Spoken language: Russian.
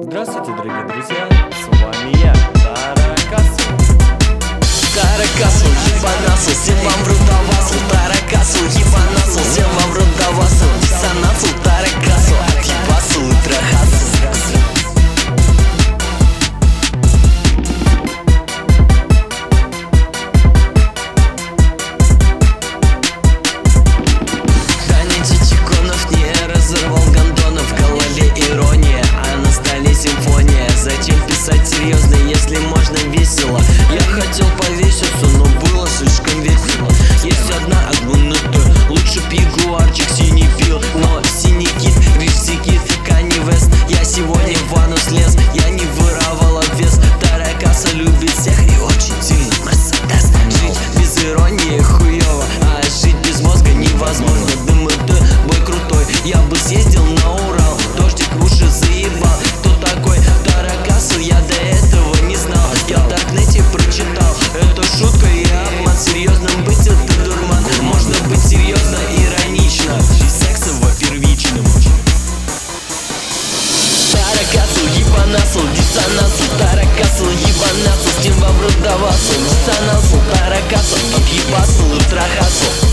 Здравствуйте, дорогие друзья, с вами я, Таракасл. Таракасл, ебанасл, всем вам в рот давасл. Таракасл, ебанасл, всем вам в рот давасл. Диссонансл, таракасл, отъебасл и трахасл. Зачем писать серьезно, если можно весело? Я хотел повеситься, но было слишком весело. Есть одна минута, лучше б ягуарчик синий пил. Но синий кит, рижский кит, Канни Вест. Я сегодня в ванну слез, я не воровала вес. Таракаса любит всех и очень сильно Мерседес. Жить без иронии хуёво, а жить без мозга невозможно. Думаю, ты бой крутой, я бы съездил на Урал. Дождик в уши заебал. Кто такой Таракасл, я до этого не знал. Я в Даркнете прочитал, это шутка и обман. Серьезным быть это дурман. Можно быть серьезно и иронично, жизнь секса во первичном. Таракасл, ебанасл, диссонансл. Таракасл, ебанасл, с кем во в рот давасл. Диссонансл, таракасл, отъебасл и трахасл.